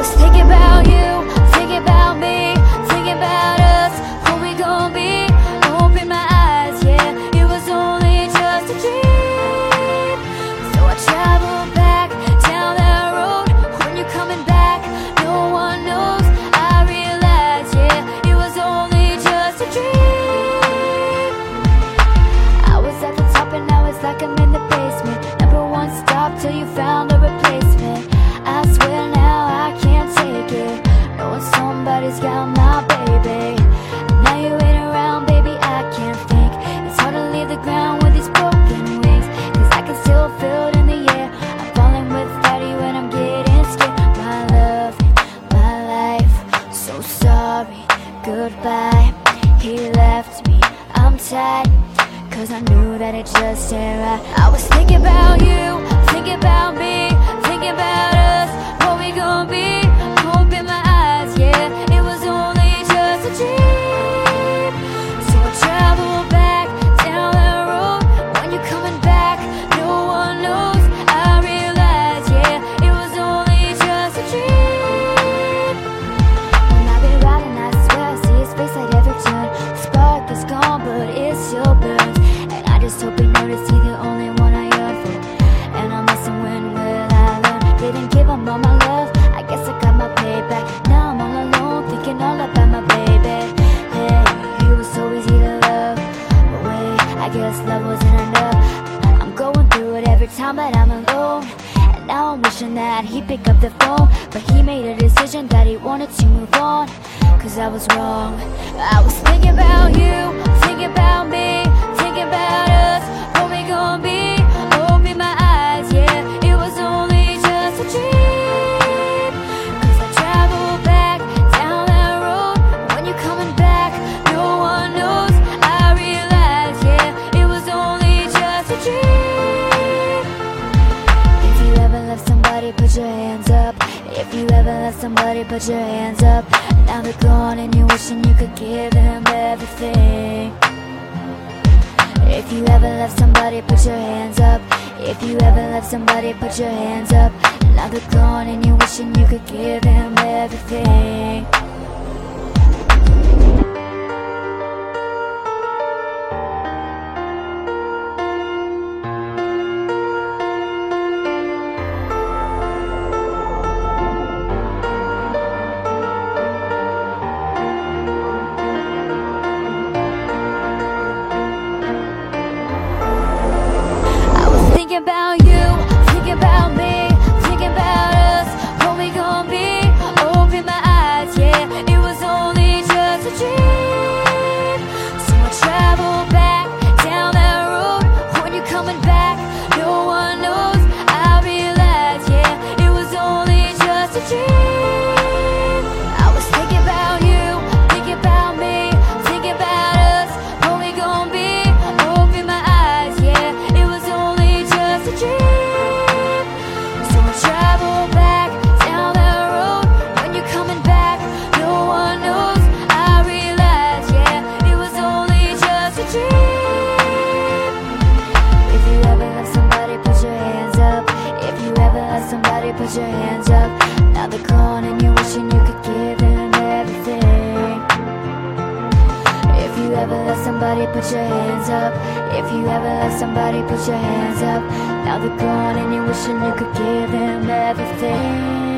was thinking about you, thinking about me, thinking about us, what we gon' be. Open my eyes, yeah, it was only just a dream. So I traveled back down that road. When you're coming back, no one knows. I realized, yeah, it was only just a dream. I was at the top and now it's like I'm in the basement. Never once stopped till you found a replacement. I swear now I can't take it, knowing somebody's got my baby. Now you ain't around, baby, I can't think. It's hard to leave the ground with these broken wings, cause I can still feel it in the air. I'm falling without you and I'm getting scared. My love, my life, so sorry, goodbye. He left me, I'm tired, cause I knew that it just ain't right. I was thinking about you, thinking about me, thinking about us, what we gon' be. Open my eyes, yeah, it was only just a dream. So I travel back down that road. When you're coming back, no one knows. I realize, yeah, it was only just a dream. When I've been riding, I swear I see his face at every turn. The spark is gone, but it still burns. And I just hope you notice he's the only one I yearn for. And I'm missing, when will I learn? Didn't give him all my love, I guess I got my payback. Now I'm all alone, thinking all about my baby. Hey, he was so easy to love, but wait, I guess love wasn't enough. I'm going through it every time that I'm alone, and now I'm wishing that he'd pick up the phone. But he made a decision that he wanted to move on, cause I was wrong. I was thinking about you, thinking about me, thinking about us, what we gon' be. Open my eyes, yeah, it was only just a dream. Cause I traveled back down that road. When you're coming back, no one knows. I realized, yeah, it was only just a dream. If you ever left somebody, put your hands up. If you ever left somebody, put your hands up. Now they're gone and you're wishing you could give them everything. If you ever left somebody, put your hands up. If you ever left somebody, put your hands up. Now they're gone and you're wishing you could give them everything. Thinking about you, thinking about me, thinking about us, what we gon' be. Open my eyes, yeah, it was only just a dream. So I travel back down that road. When you're coming back, no one knows. I realize, yeah, it was only just a dream. I was thinking about you, thinking about me, thinking about us, what we gon' be. Open my eyes, yeah, it was only just a dream. So I travel back down that road. When you're coming back, no one knows. I realize, yeah, it was only just a dream. If you ever left somebody, put your hands up. If you ever left somebody, put your hands up. Now they're gone and you're wishing you could give them everything. If you ever left somebody, put your hands up. If you ever left somebody, put your hands up. Now they're gone and you're wishing you could give them everything.